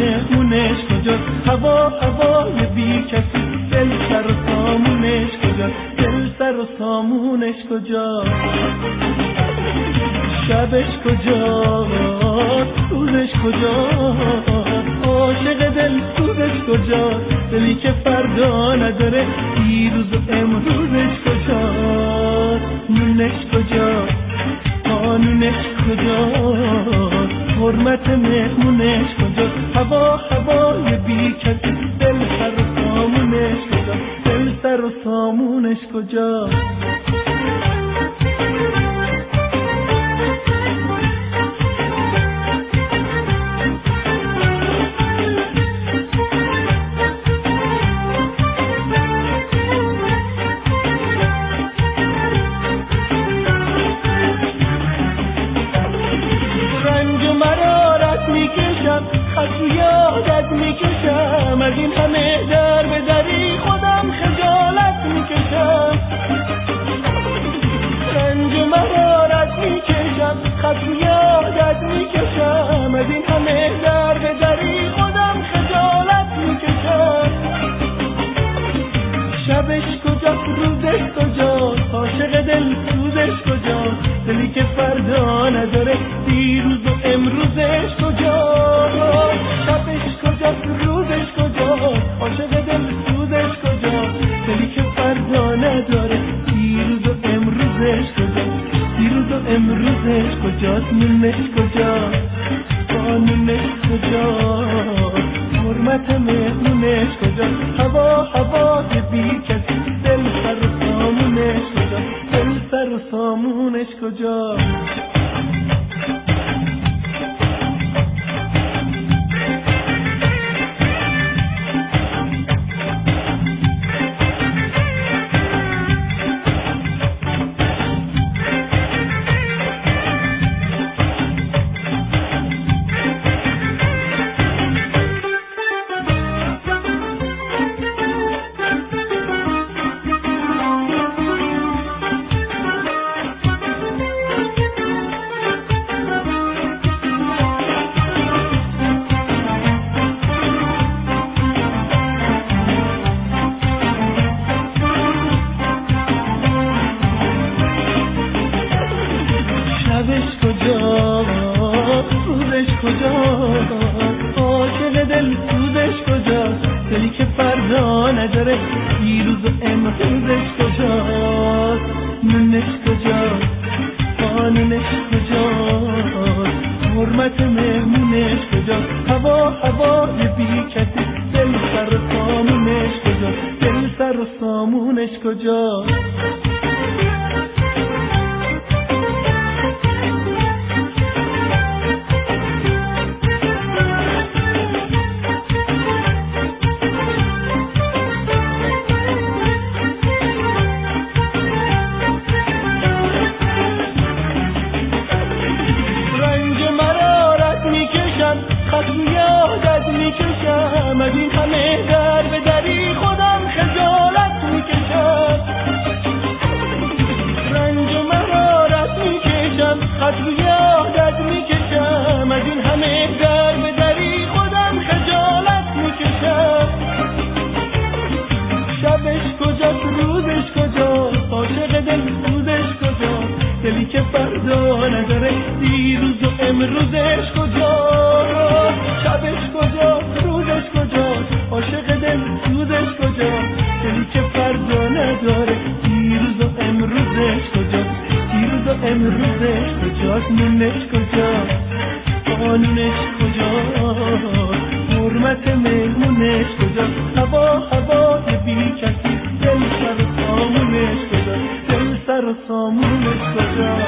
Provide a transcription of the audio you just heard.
مهمونش کجاست؟ هوای بی کسی، دل سر و سامونش کجاست؟ دل سر و سامونش کجاست؟ شبش کجاست؟ روزش کجاست؟ عاشق دل سوزش کجاست؟ دلی که فردا نداره، دیروز و امروزش کجاست؟ نونش کجاست؟ قانونش کجاست؟ حرمت مهمونش کجاست؟ هوای بی کسی، دل سر و سامونش کجاست؟ دل سر و سامونش کجاست؟ خط یادت میکشم، از این همه در به دری خودم خجالت میکشم. رنج و مرارت میکشم، خط یادت میکشم، از این همه در به دری خودم خجالت میکشم. شبش کجاست؟ روزش کجاست؟ عاشق دل سوزش کجاست؟ دلی که فردا نداره، دیروز و امروزش کجاست؟ شبش کجاست؟ روزش کجاست؟ عاشق دل سوزش کجاست؟ دلی که فردا نداره، دیروز و امروزش کجاست؟ دیروز و امروزش کجاست؟ نونش کجاست؟ قانونش کجاست؟ حرمت مهمونش کجاست؟ هوای بی کسی، دل سر و سامونش کجاست؟ دل سر و سامونش کجاست؟ عاشق دل سوزش کجاست؟ دلی که فردا نداره، دیروز و امروزش کجاست؟ نونش کجاست؟ قانونش کجاست؟ حرمت مهمونش کجاست؟ هوای بی کسی، دل سر و سامونش کجاست؟ دل سر و سامونش کجاست؟ خط یادت میکشم، از این همه در به دری خودم خجالت میکشم. رنج و مرارت میکشم، خط یادت میکشم، از این همه در به دری خودم خجالت میکشم. شبش کجاست؟ روزش کجاست؟ عاشق دل سوزش کجاست؟ دلی که فردا نداره، دیروز و امروزش کجاست؟ شبش کجاست؟ روزش کجاست؟ عاشق دل سوزش کجاست؟ دلی که فردا نداره، دیروز و امروزش کجاست؟ دیروز و امروزش کجاست؟ نونش کجاست؟ قانونش کجاست؟ حرمت مهمونش کجاست؟ هوای بی کسی، دل سر و سامونش کجاست؟ دل سر و سامونش کجاست؟